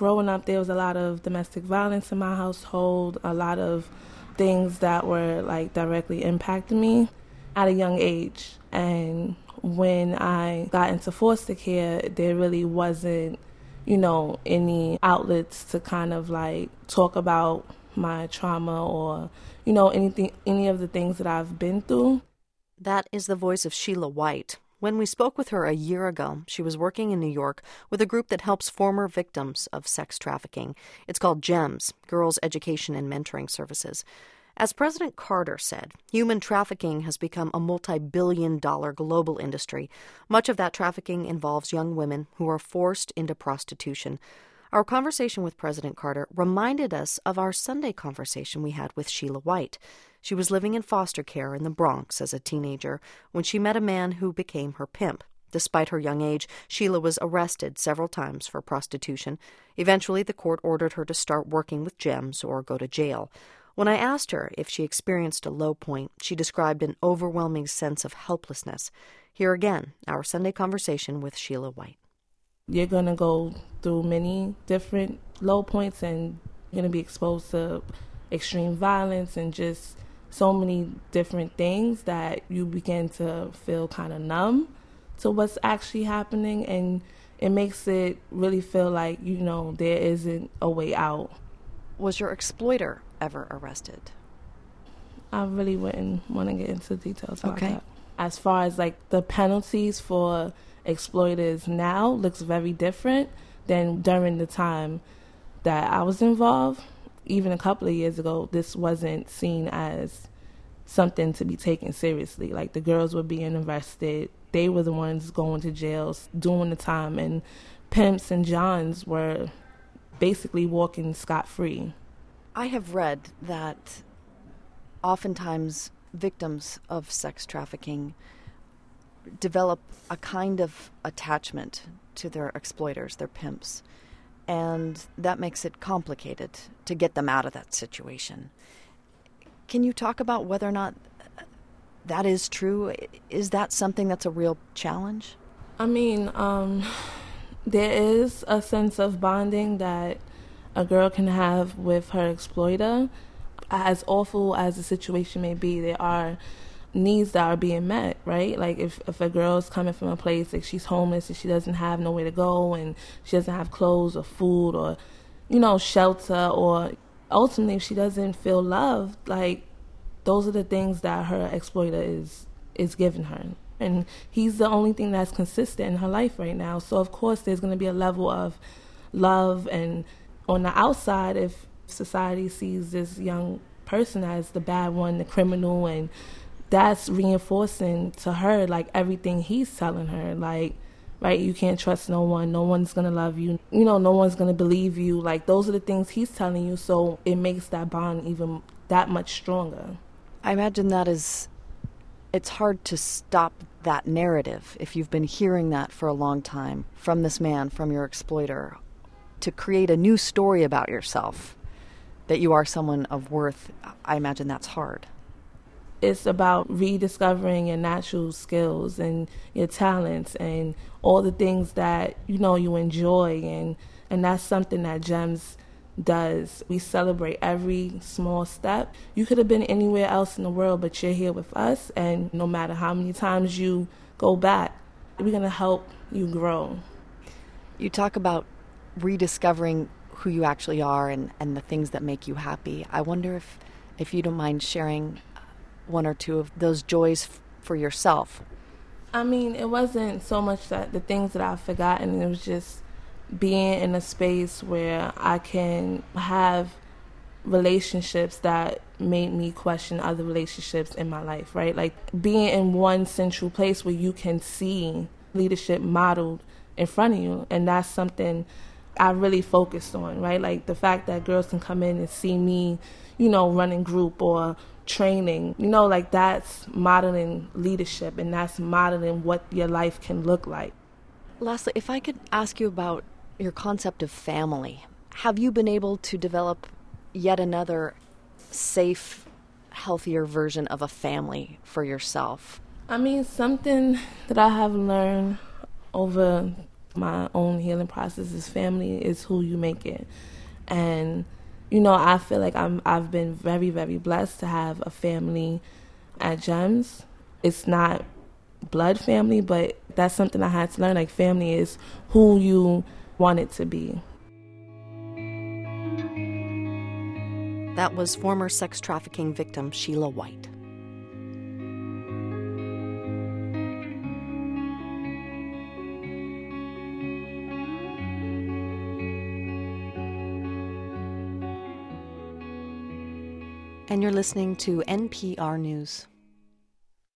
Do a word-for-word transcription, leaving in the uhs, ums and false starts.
growing up, there was a lot of domestic violence in my household, a lot of things that were like directly impacting me at a young age. And when I got into foster care, there really wasn't, you know, any outlets to kind of like talk about my trauma or, you know, anything, any of the things that I've been through. That is the voice of Sheila White. When we spoke with her a year ago, she was working in New York with a group that helps former victims of sex trafficking. It's called GEMS, Girls Education and Mentoring Services. As President Carter said, human trafficking has become a multi-billion dollar global industry. Much of that trafficking involves young women who are forced into prostitution. Our conversation with President Carter reminded us of our Sunday conversation we had with Sheila White. She was living in foster care in the Bronx as a teenager when she met a man who became her pimp. Despite her young age, Sheila was arrested several times for prostitution. Eventually, the court ordered her to start working with GEMS or go to jail. When I asked her if she experienced a low point, she described an overwhelming sense of helplessness. Here again, our Sunday conversation with Sheila White. You're going to go through many different low points, and you're going to be exposed to extreme violence and just so many different things that you begin to feel kind of numb to what's actually happening, and it makes it really feel like, you know, there isn't a way out. Was your exploiter ever arrested? I really wouldn't want to get into details about okay. that. As far as like the penalties for exploiters now looks very different than during the time that I was involved. Even a couple of years ago, this wasn't seen as something to be taken seriously. Like, the girls were being arrested. They were the ones going to jail, doing the time, and pimps and johns were basically walking scot-free. I have read that oftentimes victims of sex trafficking develop a kind of attachment to their exploiters, their pimps, and that makes it complicated to get them out of that situation. Can you talk about whether or not that is true? Is that something that's a real challenge? I mean, um, there is a sense of bonding that a girl can have with her exploiter. As awful as the situation may be, there are needs that are being met, right? Like, if, if a girl's coming from a place, like she's homeless and she doesn't have nowhere to go and she doesn't have clothes or food or, you know, shelter, or ultimately if she doesn't feel loved, like, those are the things that her exploiter is is giving her. And he's the only thing that's consistent in her life right now. So, of course, there's going to be a level of love. And on the outside, if society sees this young person as the bad one, the criminal, and that's reinforcing to her, like, everything he's telling her, like, right, you can't trust no one, no one's going to love you, you know, no one's going to believe you. Like, those are the things he's telling you, so it makes that bond even that much stronger. I imagine that is, it's hard to stop that narrative if you've been hearing that for a long time from this man, from your exploiter, to create a new story about yourself, that you are someone of worth. I imagine that's hard. It's about rediscovering your natural skills and your talents and all the things that, you know, you enjoy. And, and that's something that GEMS does. We celebrate every small step. You could have been anywhere else in the world, but you're here with us. And no matter how many times you go back, we're going to help you grow. You talk about rediscovering who you actually are and, and the things that make you happy. I wonder if, if you don't mind sharing one or two of those joys f- for yourself. I mean, it wasn't so much that the things that I've forgotten. It was just being in a space where I can have relationships that made me question other relationships in my life, right? Like, being in one central place where you can see leadership modeled in front of you. And that's something I really focused on, right? Like, the fact that girls can come in and see me, you know, running group or training, you know, like, that's modeling leadership, and that's modeling what your life can look like. Lastly, if I could ask you about your concept of family, have you been able to develop yet another safe, healthier version of a family for yourself? I mean, something that I have learned over My own healing process is family is who you make it. And, you know, I feel like I'm, I've been very, very blessed to have a family at GEMS. It's not blood family, but that's something I had to learn. Like, family is who you want it to be. That was former sex trafficking victim Sheila White. And you're listening to N P R News.